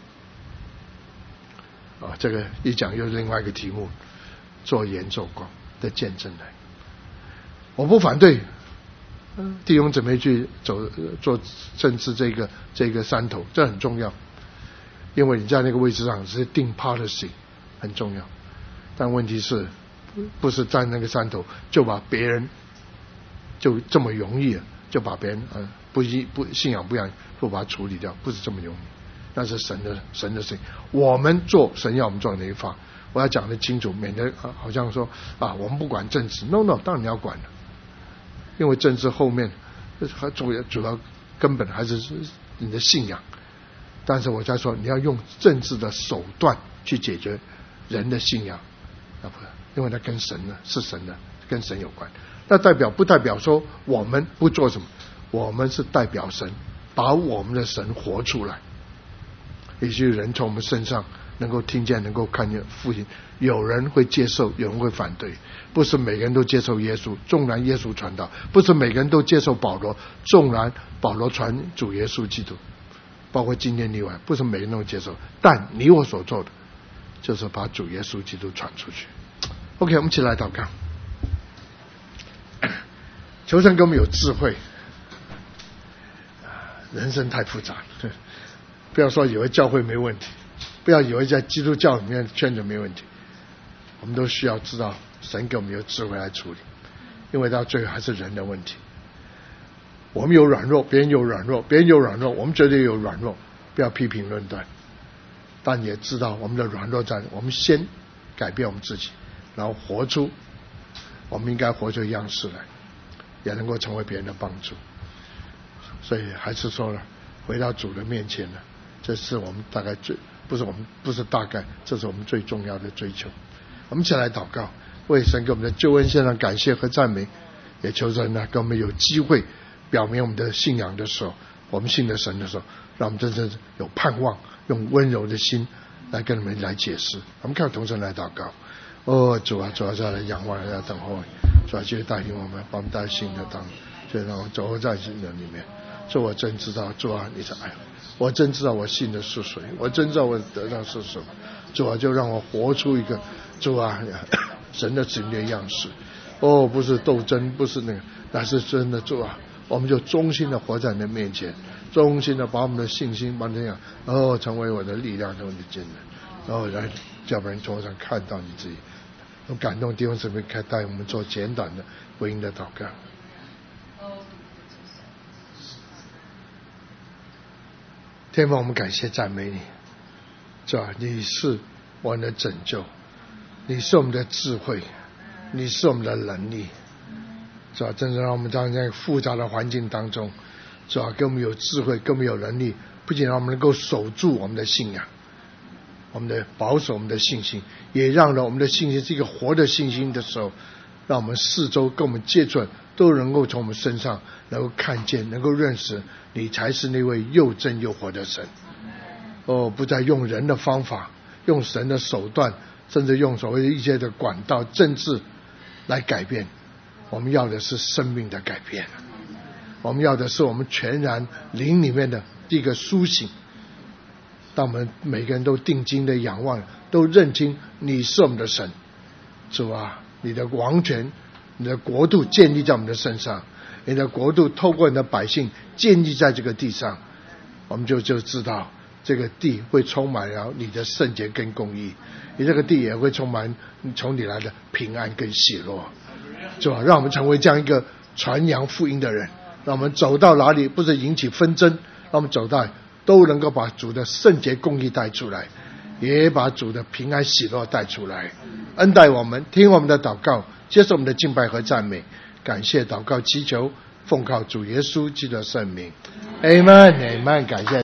这个一讲又是另外一个题目，做盐做光的见证来。我不反对弟兄姊妹去做政治这个山头，这很重要，因为你在那个位置上是定 policy 很重要。但问题是不是在那个山头就把别人就这么容易就把别人不信仰不一样就把它处理掉，不是这么容易。那是神的事情，我们做神要我们做的那一方，我要讲得清楚，免得好像说我们不管政治。 No， 当然你要管的，因为政治后面主要根本还是你的信仰。 但是我在说，你要用政治的手段去解决人的信仰，因为它跟神呢是神的，跟神有关。那不代表说我们不做什么，我们是代表神，把我们的神活出来，也许人从我们身上能够听见，能够看见父亲。有人会接受，有人会反对，不是每个人都接受耶稣，纵然耶稣传道；不是每个人都接受保罗，纵然保罗传主耶稣基督，包括今天例外，不是每个人都接受。但你我所做的，就是把主耶稣基督传出去。OK， 我们起来祷告，求神给我们有智慧。人生太复杂了，不要说以为教会没问题，不要以为在基督教里面圈子没问题。我们都需要知道神给我们有智慧来处理，因为到最后还是人的问题。我们有软弱，别人有软弱，别人有软弱，我们绝对有软弱，不要批评论断，但也知道我们的软弱在，我们先改变我们自己，然后活出我们应该活出样式来，也能够成为别人的帮助。所以还是说了，回到主的面前呢，这是我们大概不是大概，这是我们最重要的追求。我们一起来祷告，为神给我们的救恩献上感谢和赞美，也求神呢给我们有机会表明我们的信仰的时候，我们信的神的时候，让我们真正有盼望，用温柔的心来跟你们来解释。我们看同声来祷告。主啊，主啊，再来仰望，来等候，主啊，继续带领我们，把我们带新的当，就让我走在新的里面。主，我真知道，主啊，你是爱我，我真知道我信的是谁，我真知道我得到是什么。主啊，就让我活出一个主啊神的子女的样式。不是斗争，不是那个，乃是真的主啊，我们就忠心的活在你的面前，忠心的把我们的信心把这样，成为我的力量，成为我的坚韧，来叫别人桌上看到你自己。我感动弟兄姊妹，带我们做简短的回应的祷告。天父，我们感谢赞美你，主啊，你是我们的拯救，你是我们的智慧，你是我们的能力，主啊，真正让我们在复杂的环境当中，主啊，给我们有智慧，给我们有能力，不仅让我们能够守住我们的信仰，我们的保守我们的信心，也让了我们的信心是一个活的信心的时候，让我们四周跟我们接触都能够从我们身上能够看见，能够认识你才是那位又真又活的神。不再用人的方法，用神的手段，甚至用所谓的一些的管道政治来改变。我们要的是生命的改变，我们要的是我们全然灵里面的一个苏醒。当我们每个人都定睛的仰望，都认清你是我们的神，主啊，你的王权，你的国度建立在我们的身上，你的国度透过你的百姓建立在这个地上，我们就知道这个地会充满了你的圣洁跟公义，你这个地也会充满从你来的平安跟喜乐。主啊，让我们成为这样一个传扬福音的人，让我们走到哪里不是引起纷争，让我们走到都能够把主的圣洁公义带出来，也把主的平安喜乐带出来。恩待我们，听我们的祷告，接受我们的敬拜和赞美，感谢祷告祈求，奉靠主耶稣基督的圣名， Amen， 感谢。